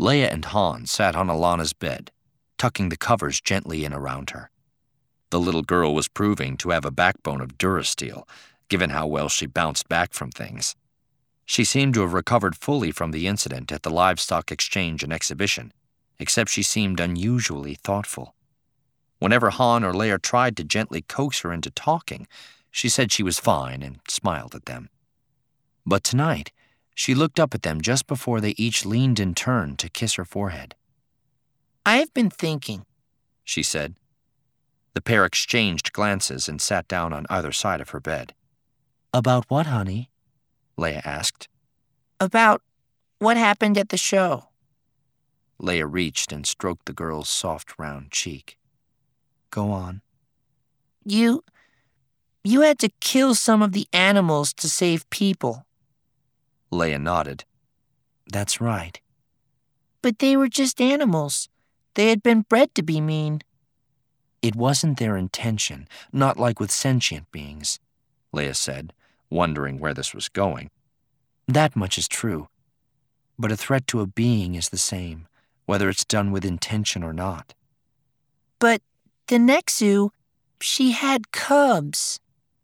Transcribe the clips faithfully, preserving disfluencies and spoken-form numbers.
Leia and Han sat on Allana's bed, tucking the covers gently in around her. The little girl was proving to have a backbone of Durasteel, given how well she bounced back from things. She seemed to have recovered fully from the incident at the livestock exchange and exhibition, except she seemed unusually thoughtful. Whenever Han or Leia tried to gently coax her into talking, she said she was fine and smiled at them. But tonight, she looked up at them just before they each leaned in turn to kiss her forehead. "I've been thinking," she said. The pair exchanged glances and sat down on either side of her bed. "About what, honey?" Leia asked. "About what happened at the show." Leia reached and stroked the girl's soft, round cheek. "Go on." You... you had to kill some of the animals to save people." Leia nodded. "That's right." "But they were just animals. They had been bred to be mean." "It wasn't their intention, not like with sentient beings," Leia said, wondering where this was going. "That much is true. But a threat to a being is the same, whether it's done with intention or not." "But the Nexu, she had cubs."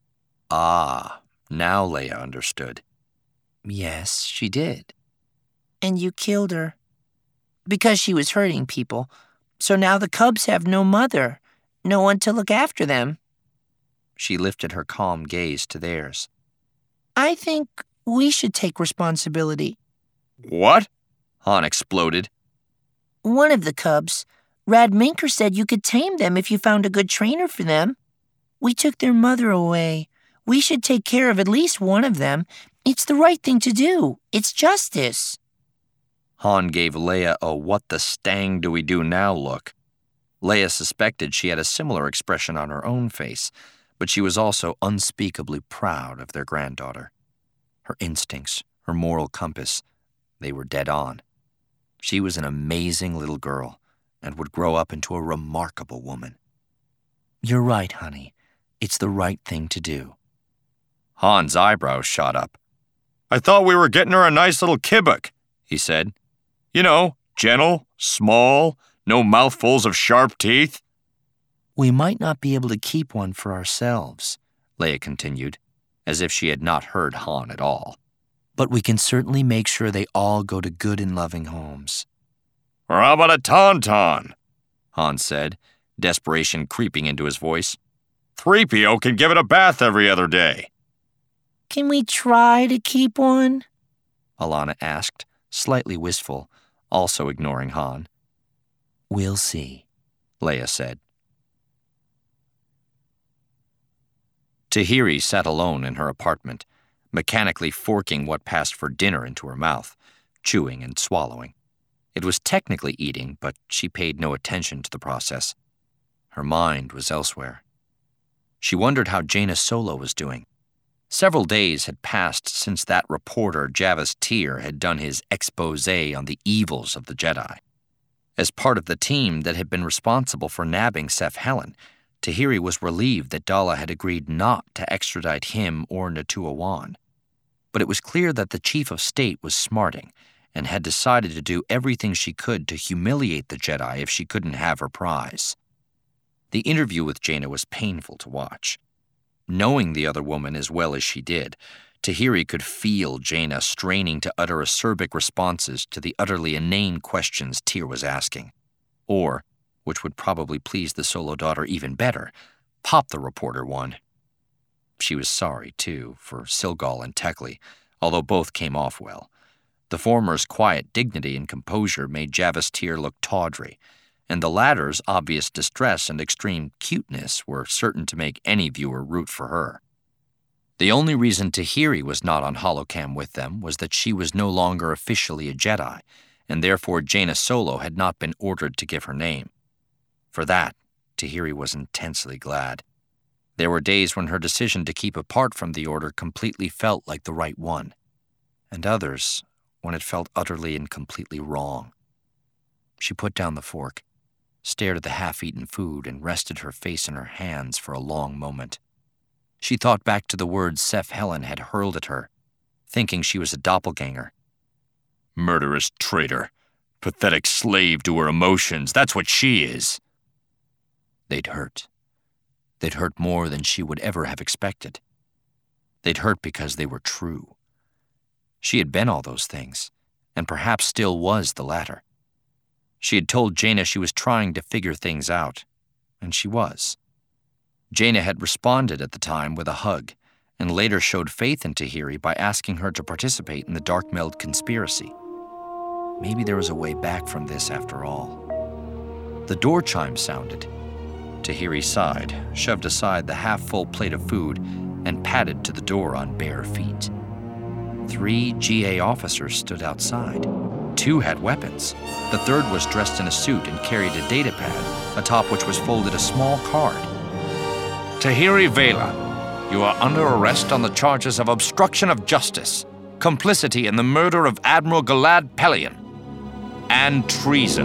Ah, now Leia understood. "Yes, she did." "And you killed her. Because she was hurting people. So now the cubs have no mother, no one to look after them." She lifted her calm gaze to theirs. "I think we should take responsibility." "What?" Han exploded. "One of the cubs, Rad Minker, said you could tame them if you found a good trainer for them. We took their mother away. We should take care of at least one of them. It's the right thing to do. It's justice." Han gave Leia a what the stang do we do now look. Leia suspected she had a similar expression on her own face, but she was also unspeakably proud of their granddaughter. Her instincts, her moral compass, they were dead on. She was an amazing little girl and would grow up into a remarkable woman. "You're right, honey. It's the right thing to do." Han's eyebrows shot up. "I thought we were getting her a nice little kibbuck," he said. "You know, gentle, small, no mouthfuls of sharp teeth." "We might not be able to keep one for ourselves," Leia continued, as if she had not heard Han at all. "But we can certainly make sure they all go to good and loving homes." "Or how about a tauntaun?" Han said, desperation creeping into his voice. three P O can give it a bath every other day." "Can we try to keep one?" Allana asked, slightly wistful, also ignoring Han. "We'll see," Leia said. Tahiri sat alone in her apartment, mechanically forking what passed for dinner into her mouth, chewing and swallowing. It was technically eating, but she paid no attention to the process. Her mind was elsewhere. She wondered how Jaina Solo was doing. Several days had passed since that reporter, Javis Tyr, had done his expose on the evils of the Jedi. As part of the team that had been responsible for nabbing Seth Helen, Tahiri was relieved that Dala had agreed not to extradite him or Natua Wan. But it was clear that the chief of state was smarting and had decided to do everything she could to humiliate the Jedi if she couldn't have her prize. The interview with Jaina was painful to watch. Knowing the other woman as well as she did, Tahiri could feel Jaina straining to utter acerbic responses to the utterly inane questions Tyr was asking. Or, which would probably please the Solo daughter even better, pop the reporter one. She was sorry, too, for Silgal and Tekli, although both came off well. The former's quiet dignity and composure made Javis Tyr look tawdry, and the latter's obvious distress and extreme cuteness were certain to make any viewer root for her. The only reason Tahiri was not on holocam with them was that she was no longer officially a Jedi, and therefore Jaina Solo had not been ordered to give her name. For that, Tahiri was intensely glad. There were days when her decision to keep apart from the Order completely felt like the right one, and others when it felt utterly and completely wrong. She put down the fork, stared at the half-eaten food, and rested her face in her hands for a long moment. She thought back to the words Seth Helen had hurled at her, thinking she was a doppelganger. "Murderous traitor. Pathetic slave to her emotions, that's what she is. They'd hurt. They'd hurt more than she would ever have expected. They'd hurt because they were true. She had been all those things, and perhaps still was the latter. She had told Jaina she was trying to figure things out, and she was. Jaina had responded at the time with a hug, and later showed faith in Tahiri by asking her to participate in the Darkmeld conspiracy. Maybe there was a way back from this after all. The door chime sounded. Tahiri sighed, shoved aside the half-full plate of food, and padded to the door on bare feet. Three G A officers stood outside. Two had weapons. The third was dressed in a suit and carried a data pad, atop which was folded a small card. Tahiri Vela, you are under arrest on the charges of obstruction of justice, complicity in the murder of Admiral Galad Pelion, and treason.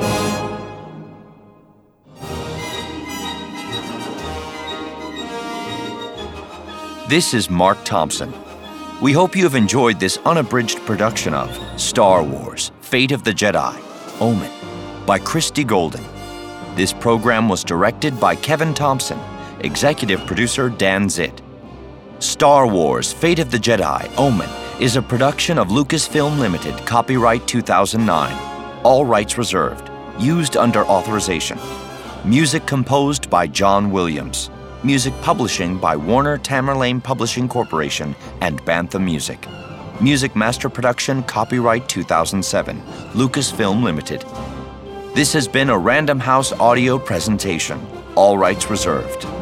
This is Mark Thompson. We hope you have enjoyed this unabridged production of Star Wars: Fate of the Jedi, Omen, by Christy Golden. This program was directed by Kevin Thompson, executive producer Dan Zitt. Star Wars: Fate of the Jedi, Omen is a production of Lucasfilm Limited, copyright two thousand nine. All rights reserved. Used under authorization. Music composed by John Williams. Music publishing by Warner Tamerlane Publishing Corporation and Bantha Music. Music master production, copyright two thousand seven. Lucasfilm Limited. This has been a Random House audio presentation. All rights reserved.